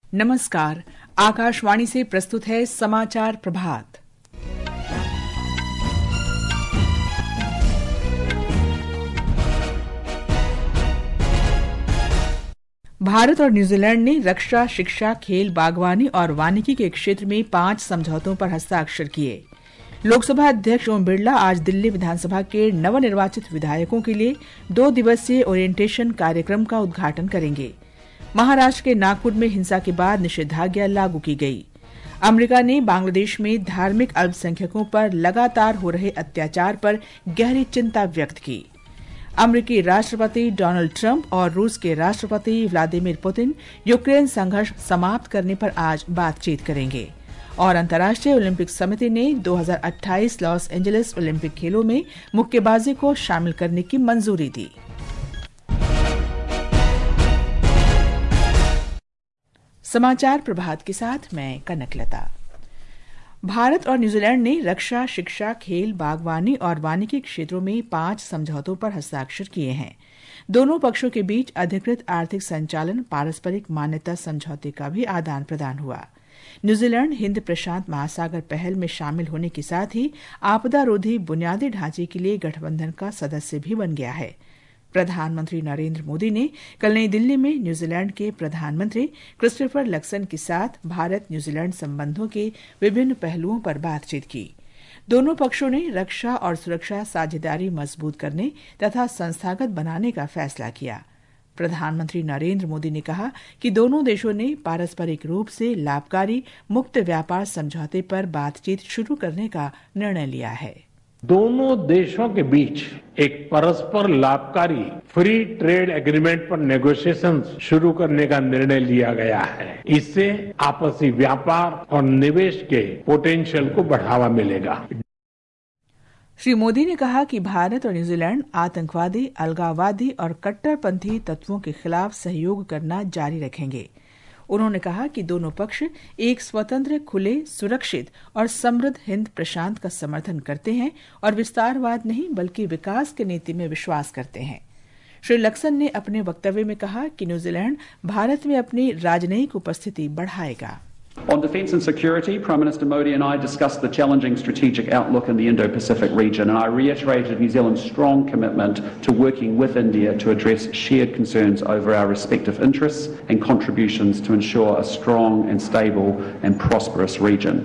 नमस्कार। आकाशवाणी से प्रस्तुत है समाचार प्रभात। भारत और न्यूजीलैंड ने रक्षा, शिक्षा, खेल, बागवानी और वानिकी के क्षेत्र में 5 समझौतों पर हस्ताक्षर किए। लोकसभा अध्यक्ष ओम बिरला आज दिल्ली विधानसभा के नवनिर्वाचित विधायकों के लिए 2 दिवसीय ओरिएंटेशन कार्यक्रम का उद्घाटन करेंगे। महाराष्ट्र के नागपुर में हिंसा के बाद निषेधाज्ञा लागू की गई। अमेरिका ने बांग्लादेश में धार्मिक अल्पसंख्यकों पर लगातार हो रहे अत्याचार पर गहरी चिंता व्यक्त की। अमेरिकी राष्ट्रपति डोनाल्ड ट्रंप और रूस के राष्ट्रपति व्लादिमीर पुतिन यूक्रेन संघर्ष समाप्त करने पर आज बातचीत करेंगे। और अंतर्राष्ट्रीय ओलंपिक समिति ने 2028 लॉस एंजलिस ओलंपिक खेलों में मुक्केबाजी को शामिल करने की मंजूरी दी। समाचार प्रभात के साथ मैं कनकलता। भारत और न्यूजीलैंड ने रक्षा, शिक्षा, खेल, बागवानी और वानिकी क्षेत्रों में 5 समझौतों पर हस्ताक्षर किए हैं। दोनों पक्षों के बीच अधिकृत आर्थिक संचालन पारस्परिक मान्यता समझौते का भी आदान प्रदान हुआ। न्यूजीलैंड हिंद प्रशांत महासागर पहल में शामिल होने के साथ ही आपदा रोधी बुनियादी ढांचे के लिए गठबंधन का सदस्य भी बन गया है। प्रधानमंत्री नरेंद्र मोदी ने कल नई दिल्ली में न्यूजीलैंड के प्रधानमंत्री क्रिस्टोफर लक्सन के साथ भारत न्यूजीलैंड संबंधों के विभिन्न पहलुओं पर बातचीत की। दोनों पक्षों ने रक्षा और सुरक्षा साझेदारी मजबूत करने तथा संस्थागत बनाने का फैसला किया। प्रधानमंत्री नरेंद्र मोदी ने कहा कि दोनों देशों ने पारस्परिक रूप से लाभकारी मुक्त व्यापार समझौते पर बातचीत शुरू करने का निर्णय लिया है। दोनों देशों के बीच एक परस्पर लाभकारी फ्री ट्रेड एग्रीमेंट पर नेगोशिएशन शुरू करने का निर्णय लिया गया है। इससे आपसी व्यापार और निवेश के पोटेंशियल को बढ़ावा मिलेगा। श्री मोदी ने कहा कि भारत और न्यूजीलैंड आतंकवादी, अलगाववादी और कट्टरपंथी तत्वों के खिलाफ सहयोग करना जारी रखेंगे। उन्होंने कहा कि दोनों पक्ष एक स्वतंत्र, खुले, सुरक्षित और समृद्ध हिंद प्रशांत का समर्थन करते हैं और विस्तारवाद नहीं बल्कि विकास की नीति में विश्वास करते हैं। श्री लक्सन ने अपने वक्तव्य में कहा कि न्यूजीलैंड भारत में अपनी राजनयिक उपस्थिति बढ़ाएगा। On defence and security, Prime Minister Modi and I discussed the challenging strategic outlook in the Indo-Pacific region, and I reiterated New Zealand's strong commitment to working with India to address shared concerns over our respective interests and contributions to ensure a strong and stable and prosperous region.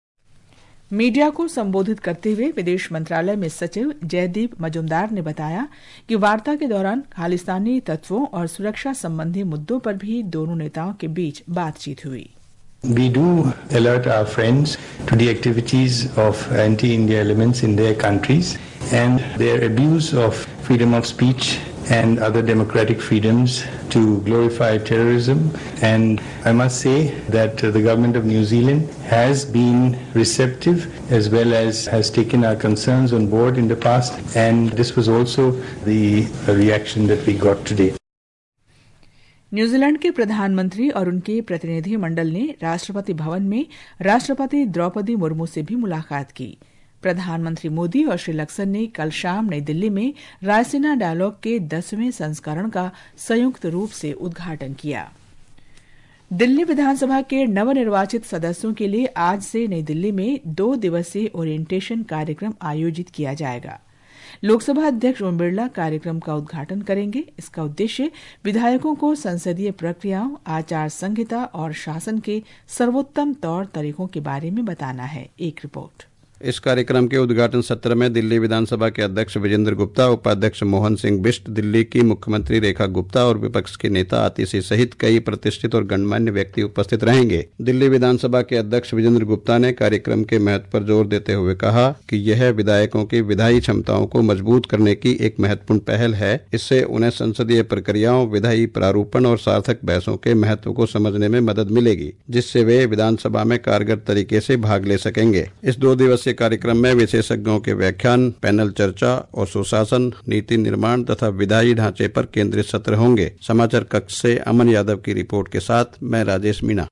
Media को संबोधित करते हुए विदेश मंत्रालय में सचिव जयदीप मजुमदार ने बताया कि वार्ता के दौरान खालिस्तानी तत्वों और सुरक्षा संबंधी मुद्दों पर भी दोनों नेताओं के बीच बातचीत हुई। We do alert our friends to the activities of anti-India elements in their countries and their abuse of freedom of speech and other democratic freedoms to glorify terrorism. And I must say that the government of New Zealand has been receptive as well as has taken our concerns on board in the past, and this was also the reaction that we got today. New Zealand के प्रधानमंत्री और उनके प्रतिनिधि मंडल ने राष्ट्रपति भवन में राष्ट्रपति द्रौपदी मुर्मू से भी मुलाकात की। प्रधानमंत्री मोदी और श्री लक्सन ने कल शाम नई दिल्ली में रायसीना डायलॉग के 10वें संस्करण का संयुक्त रूप से उद्घाटन किया। दिल्ली विधानसभा के नवनिर्वाचित सदस्यों के लिए आज से नई दिल्ली में 2 दिवसीय ओरिएंटेशन कार्यक्रम आयोजित किया जाएगा। लोकसभा अध्यक्ष ओम बिरला कार्यक्रम का उद्घाटन करेंगे। इसका उद्देश्य विधायकों को संसदीय प्रक्रियाओं, आचार संहिता और शासन के सर्वोत्तम तौर तरीकों के बारे में बताना है। एक रिपोर्ट। इस कार्यक्रम के उद्घाटन सत्र में दिल्ली विधानसभा के अध्यक्ष विजेंद्र गुप्ता, उपाध्यक्ष मोहन सिंह बिष्ट, दिल्ली की मुख्यमंत्री रेखा गुप्ता और विपक्ष के नेता आतिशी सहित कई प्रतिष्ठित और गणमान्य व्यक्ति उपस्थित रहेंगे। दिल्ली विधानसभा के अध्यक्ष विजेंद्र गुप्ता ने कार्यक्रम के महत्व पर जोर देते हुए कहा कि यह विधायकों की विधायी क्षमताओं को मजबूत करने की एक महत्वपूर्ण पहल है। इससे उन्हें संसदीय प्रक्रियाओं, विधायी प्रारूपण और सार्थक बहसों के महत्व को समझने में मदद मिलेगी, जिससे वे विधानसभा में कारगर तरीके से भाग ले सकेंगे। इस 2 दिवसीय कार्यक्रम में विशेषज्ञों के व्याख्यान, पैनल चर्चा और सुशासन, नीति निर्माण तथा विधायी ढांचे पर केंद्रित सत्र होंगे। समाचार कक्ष से अमन यादव की रिपोर्ट के साथ मैं राजेश मीणा।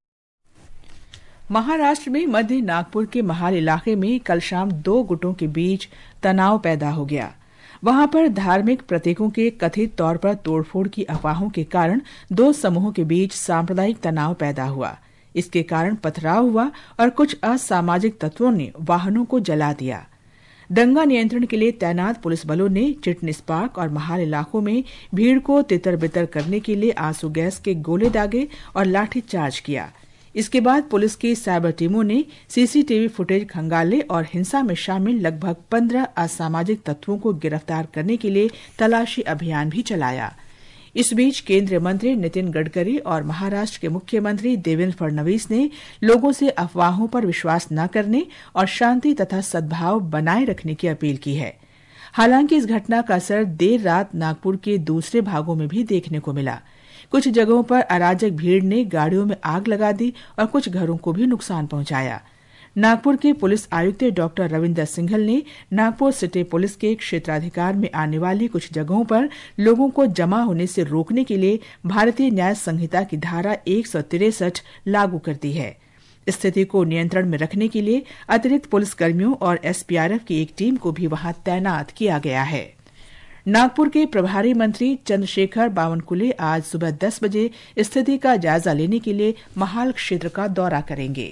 महाराष्ट्र में मध्य नागपुर के महाल इलाके में कल शाम 2 गुटों के बीच तनाव पैदा हो गया। वहां पर धार्मिक प्रतीकों के कथित तौर पर तोड़फोड़ की अफवाहों के कारण दो समूहों के बीच सांप्रदायिक तनाव पैदा हुआ। इसके कारण पथराव हुआ और कुछ असामाजिक तत्वों ने वाहनों को जला दिया। दंगा नियंत्रण के लिए तैनात पुलिस बलों ने चिटनिस पार्क और महाल इलाकों में भीड़ को तितर बितर करने के लिए आंसू गैस के गोले दागे और लाठीचार्ज किया। इसके बाद पुलिस की साइबर टीमों ने सीसीटीवी फुटेज खंगाले और हिंसा में शामिल लगभग 15 असामाजिक तत्वों को गिरफ्तार करने के लिए तलाशी अभियान भी चलाया। इस बीच केंद्रीय मंत्री नितिन गडकरी और महाराष्ट्र के मुख्यमंत्री देवेंद्र फडणवीस ने लोगों से अफवाहों पर विश्वास न करने और शांति तथा सद्भाव बनाए रखने की अपील की है। हालांकि इस घटना का असर देर रात नागपुर के दूसरे भागों में भी देखने को मिला। कुछ जगहों पर अराजक भीड़ ने गाड़ियों में आग लगा दी और कुछ घरों को भी नुकसान पहुंचाया। नागपुर के पुलिस आयुक्त डॉक्टर रविंदर सिंघल ने नागपुर सिटी पुलिस के क्षेत्राधिकार में आने वाली कुछ जगहों पर लोगों को जमा होने से रोकने के लिए भारतीय न्याय संहिता की धारा 163 लागू कर दी है। स्थिति को नियंत्रण में रखने के लिए अतिरिक्त पुलिसकर्मियों और एसपीआरएफ की एक टीम को भी वहां तैनात किया गया है। नागपुर के प्रभारी मंत्री चंद्रशेखर बावनकुले आज सुबह 10 बजे स्थिति का जायजा लेने के लिए महाल क्षेत्र का दौरा करेंगे।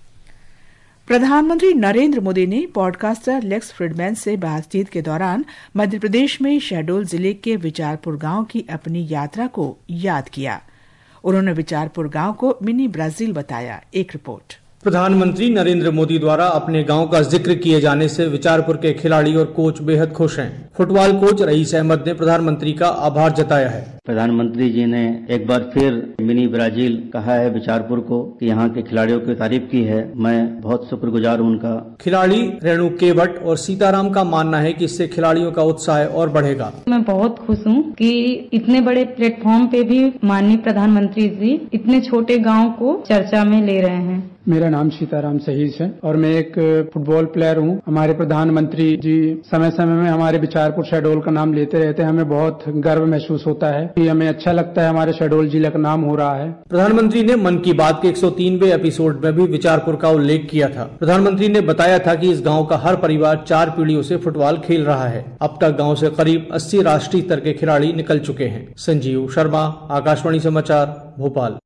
प्रधानमंत्री नरेंद्र मोदी ने पॉडकास्टर लेक्स फ्रीडमैन से बातचीत के दौरान मध्य प्रदेश में शहडोल जिले के विचारपुर गांव की अपनी यात्रा को याद किया। उन्होंने विचारपुर गांव को मिनी ब्राजील बताया। एक रिपोर्ट। प्रधानमंत्री नरेंद्र मोदी द्वारा अपने गांव का जिक्र किए जाने से विचारपुर के खिलाड़ी और कोच बेहद खुश हैं। फुटबॉल कोच रईस अहमद ने प्रधानमंत्री का आभार जताया है। प्रधानमंत्री जी ने एक बार फिर मिनी ब्राजील कहा है विचारपुर को कि यहाँ के खिलाड़ियों की तारीफ की है। मैं बहुत शुक्रगुजार हूँ उनका। खिलाड़ी रेणु केवट और सीताराम का मानना है कि इससे खिलाड़ियों का उत्साह और बढ़ेगा। मैं बहुत खुश हूँ कि इतने बड़े प्लेटफॉर्म पे भी माननीय प्रधानमंत्री जी इतने छोटे गाँव को चर्चा में ले रहे हैं। मेरा नाम सीताराम सहीस है और मैं एक फुटबॉल प्लेयर हूँ। हमारे प्रधानमंत्री जी समय समय में हमारे विचारपुर शहडोल का नाम लेते रहते हैं। हमें बहुत गर्व महसूस होता है कि हमें अच्छा लगता है हमारे शहडोल जिले का नाम हो रहा है। प्रधानमंत्री ने मन की बात के 103वें एपिसोड में भी विचारपुर का उल्लेख किया था। प्रधानमंत्री ने बताया था कि इस गाँव का हर परिवार 4 पीढ़ियों से फुटबॉल खेल रहा है। अब तक गाँव से करीब 80 राष्ट्रीय स्तर के खिलाड़ी निकल चुके हैं। संजीव शर्मा, आकाशवाणी समाचार, भोपाल।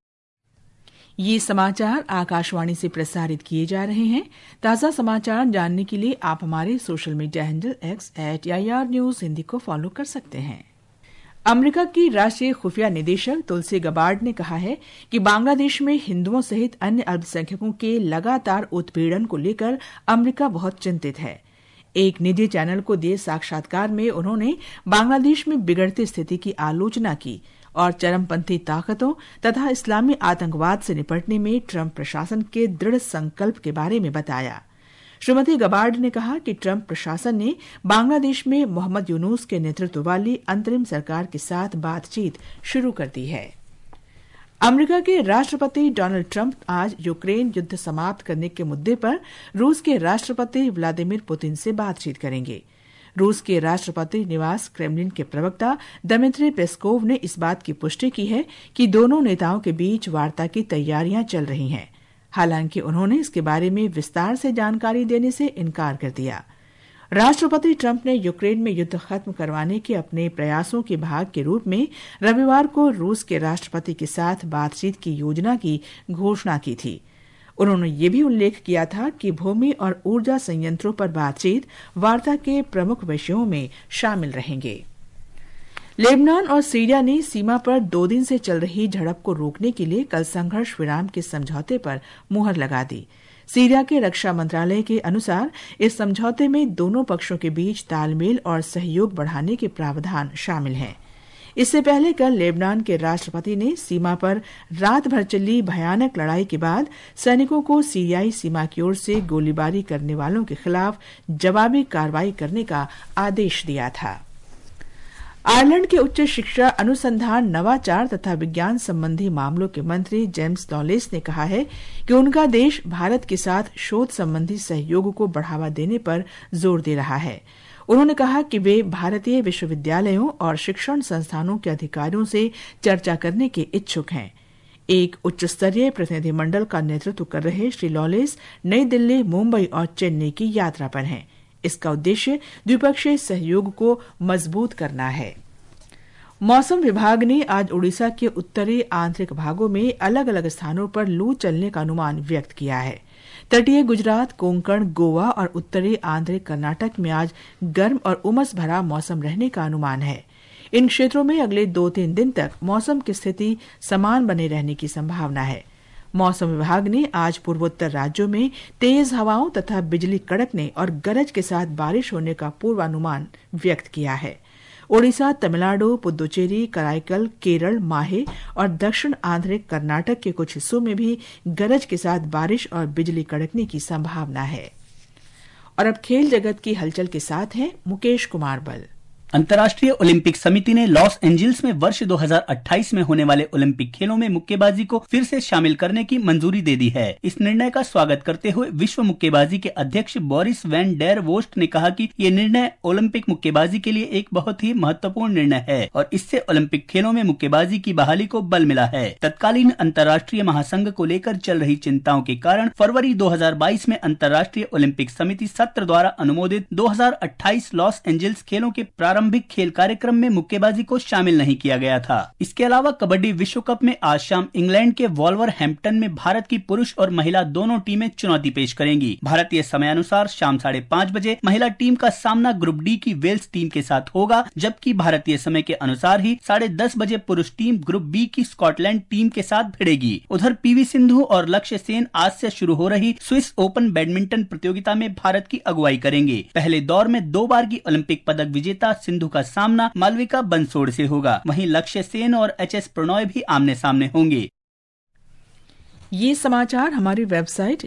ये समाचार आकाशवाणी से प्रसारित किए जा रहे हैं। ताज़ा समाचार जानने के लिए आप हमारे social media handle @AIR News Hindi को फॉलो कर सकते हैं। अमेरिका की राष्ट्रीय खुफिया निदेशक तुलसी गबार्ड ने कहा है कि बांग्लादेश में हिंदुओं सहित अन्य अल्पसंख्यकों के लगातार उत्पीड़न को लेकर अमेरिका बहुत चिंतित है। एक निजी चैनल को दिए साक्षात्कार में उन्होंने बांग्लादेश में बिगड़ती स्थिति की आलोचना की और चरमपंथी ताकतों तथा इस्लामी आतंकवाद से निपटने में ट्रंप प्रशासन के दृढ़ संकल्प के बारे में बताया। श्रीमती गबार्ड ने कहा कि ट्रंप प्रशासन ने बांग्लादेश में मोहम्मद यूनुस के नेतृत्व वाली अंतरिम सरकार के साथ बातचीत शुरू कर दी है। अमेरिका के राष्ट्रपति डोनाल्ड ट्रंप आज यूक्रेन युद्ध समाप्त करने के मुद्दे पर रूस के राष्ट्रपति व्लादिमीर पुतिन से बातचीत करेंगे। रूस के राष्ट्रपति निवास क्रेमलिन के प्रवक्ता दमित्री पेस्कोव ने इस बात की पुष्टि की है कि दोनों नेताओं के बीच वार्ता की तैयारियां चल रही हैं। हालांकि उन्होंने इसके बारे में विस्तार से जानकारी देने से इनकार कर दिया। राष्ट्रपति ट्रंप ने यूक्रेन में युद्ध खत्म करवाने के अपने प्रयासों के भाग के रूप में रविवार को रूस के राष्ट्रपति के साथ बातचीत की योजना की घोषणा की थी। उन्होंने ये भी उल्लेख किया था कि भूमि और ऊर्जा संयंत्रों पर बातचीत वार्ता के प्रमुख विषयों में शामिल रहेंगे। लेबनान और सीरिया ने सीमा पर 2 दिन से चल रही झड़प को रोकने के लिए कल संघर्ष विराम के समझौते पर मुहर लगा दी। सीरिया के रक्षा मंत्रालय के अनुसार इस समझौते में दोनों पक्षों के बीच तालमेल और सहयोग बढ़ाने के प्रावधान शामिल हैं। इससे पहले कल लेबनान के राष्ट्रपति ने सीमा पर रात भर चली भयानक लड़ाई के बाद सैनिकों को सीरियाई सीमा की ओर से गोलीबारी करने वालों के खिलाफ जवाबी कार्रवाई करने का आदेश दिया था। आयरलैंड के उच्च शिक्षा, अनुसंधान, नवाचार तथा विज्ञान संबंधी मामलों के मंत्री जेम्स लॉलेस ने कहा है कि उनका देश भारत के साथ शोध संबंधी सहयोग को बढ़ावा देने पर जोर दे रहा है। उन्होंने कहा कि वे भारतीय विश्वविद्यालयों और शिक्षण संस्थानों के अधिकारियों से चर्चा करने के इच्छुक हैं। एक उच्च स्तरीय प्रतिनिधिमंडल का नेतृत्व कर रहे श्री लॉलेस नई दिल्ली, मुंबई और चेन्नई की यात्रा पर हैं। इसका उद्देश्य द्विपक्षीय सहयोग को मजबूत करना है। मौसम विभाग ने आज ओडिशा के उत्तरी आंतरिक भागों में अलग अलग स्थानों पर लू चलने का अनुमान व्यक्त किया है। तटीय गुजरात, कोंकण, गोवा और उत्तरी आंतरिक कर्नाटक में आज गर्म और उमस भरा मौसम रहने का अनुमान है। इन क्षेत्रों में अगले 2-3 दिन तक मौसम की स्थिति समान बने रहने की संभावना है। मौसम विभाग ने आज पूर्वोत्तर राज्यों में तेज हवाओं तथा बिजली कड़कने और गरज के साथ बारिश होने का पूर्वानुमान व्यक्त किया है। ओडिशा, तमिलनाडु, पुदुचेरी, कराईकल, केरल, माहे और दक्षिण आंतरिक कर्नाटक के कुछ हिस्सों में भी गरज के साथ बारिश और बिजली कड़कने की संभावना है। और अब खेल जगत की हलचल के साथ हैं मुकेश कुमार बल। अंतर्राष्ट्रीय ओलंपिक समिति ने लॉस एंजल्स में वर्ष 2028 में होने वाले ओलंपिक खेलों में मुक्केबाजी को फिर से शामिल करने की मंजूरी दे दी है। इस निर्णय का स्वागत करते हुए विश्व मुक्केबाजी के अध्यक्ष बोरिस वैन डेर वोस्ट ने कहा कि ये निर्णय ओलंपिक मुक्केबाजी के लिए एक बहुत ही महत्वपूर्ण निर्णय है और इससे ओलंपिक खेलों में मुक्केबाजी की बहाली को बल मिला है। तत्कालीन अंतर्राष्ट्रीय महासंघ को लेकर चल रही चिंताओं के कारण फरवरी 2022 में अंतर्राष्ट्रीय ओलंपिक समिति सत्र द्वारा अनुमोदित 2028 लॉस एंजल्स खेलों के प्रारंभिक खेल कार्यक्रम में मुक्केबाजी को शामिल नहीं किया गया था। इसके अलावा कबड्डी विश्व कप में आज शाम इंग्लैंड के वॉल्वरहैम्पटन में भारत की पुरुष और महिला दोनों टीमें चुनौती पेश करेंगी। भारतीय समयानुसार शाम 5:30 बजे महिला टीम का सामना ग्रुप डी की वेल्स टीम के साथ होगा, जबकि भारतीय समय के अनुसार ही 10:30 बजे पुरुष टीम ग्रुप बी की स्कॉटलैंड टीम के साथ भिड़ेगी। उधर पीवी सिंधु और लक्ष्य सेन आज से शुरू हो रही स्विस ओपन बैडमिंटन प्रतियोगिता में भारत की अगुवाई करेंगे। पहले दौर में 2 बार की ओलंपिक पदक विजेता सिंधु का सामना मालविका बंसोड़ से होगा। वहीं लक्ष्य सेन और एचएस प्रणॉय भी आमने सामने होंगे। ये समाचार हमारी वेबसाइट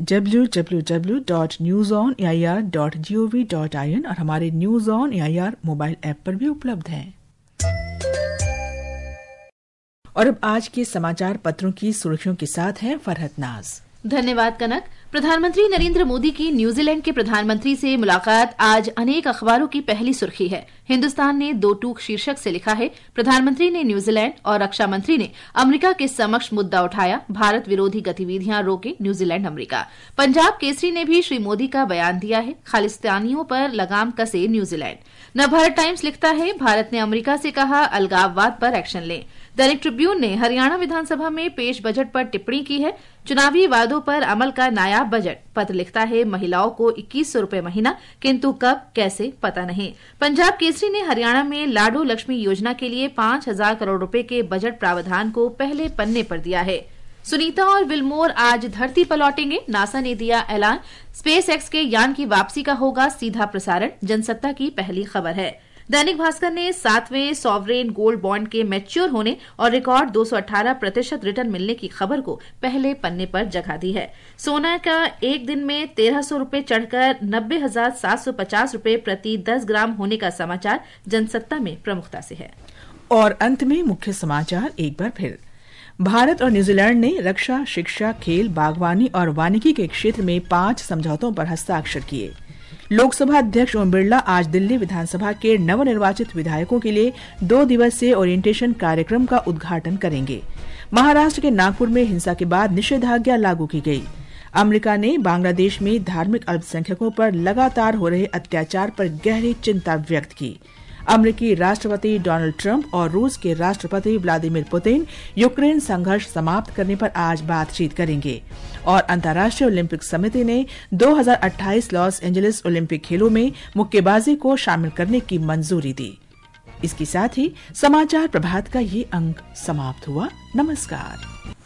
www.newsonair.gov.in और हमारे news on AIR mobile app पर भी उपलब्ध हैं। और अब आज के समाचार पत्रों की सुर्खियों के साथ हैं फरहत नाज। धन्यवाद कनक। प्रधानमंत्री नरेंद्र मोदी की न्यूजीलैंड के प्रधानमंत्री से मुलाकात आज अनेक अखबारों की पहली सुर्खी है। हिंदुस्तान ने 2 टूक शीर्षक से लिखा है, प्रधानमंत्री ने न्यूजीलैंड और रक्षा मंत्री ने अमेरिका के समक्ष मुद्दा उठाया, भारत विरोधी गतिविधियां रोके न्यूजीलैंड अमेरिका। पंजाब केसरी ने भी श्री मोदी का बयान दिया है, खालिस्तानियों पर लगाम कसे न्यूजीलैंड। नवभारत टाइम्स लिखता है, भारत ने अमेरिका से कहा अलगाववाद पर एक्शन लें। दैनिक ट्रिब्यून ने हरियाणा विधानसभा में पेश बजट पर टिप्पणी की है, चुनावी वादों पर अमल का नायाब बजट। पत्र लिखता है, महिलाओं को 2100 रुपए महीना, किंतु कब कैसे पता नहीं। पंजाब केसरी ने हरियाणा में लाडो लक्ष्मी योजना के लिए 5000 करोड़ रुपए के बजट प्रावधान को पहले पन्ने पर दिया है। सुनीता और विल्मोर आज धरती पर लौटेंगे, नासा ने दिया ऐलान। स्पेस एक्स के यान की वापसी का होगा सीधा प्रसारण, जनसत्ता की पहली खबर है। दैनिक भास्कर ने 7वें सॉवरेन गोल्ड बॉन्ड के मैच्योर होने और रिकॉर्ड 218% रिटर्न मिलने की खबर को पहले पन्ने पर जगह दी है। सोना का एक दिन में 1300 रुपए चढ़कर 90,750 रुपए प्रति 10 ग्राम होने का समाचार जनसत्ता में प्रमुखता से है। और अंत में मुख्य समाचार एक बार फिर। भारत और न्यूजीलैंड ने रक्षा, शिक्षा, खेल, बागवानी और वानिकी के क्षेत्र में 5 समझौतों पर हस्ताक्षर किए। लोकसभा अध्यक्ष ओम बिरला आज दिल्ली विधानसभा के नवनिर्वाचित विधायकों के लिए 2 दिवसीय ओरिएंटेशन कार्यक्रम का उद्घाटन करेंगे। महाराष्ट्र के नागपुर में हिंसा के बाद निषेधाज्ञा लागू की गई। अमेरिका ने बांग्लादेश में धार्मिक अल्पसंख्यकों पर लगातार हो रहे अत्याचार पर गहरी चिंता व्यक्त की। अमेरिकी राष्ट्रपति डोनाल्ड ट्रंप और रूस के राष्ट्रपति व्लादिमीर पुतिन यूक्रेन संघर्ष समाप्त करने पर आज बातचीत करेंगे। और अंतर्राष्ट्रीय ओलंपिक समिति ने 2028 लॉस एंजलिस ओलंपिक खेलों में मुक्केबाजी को शामिल करने की मंजूरी दी। इसके साथ ही समाचार प्रभात का ये अंक समाप्त हुआ। नमस्कार।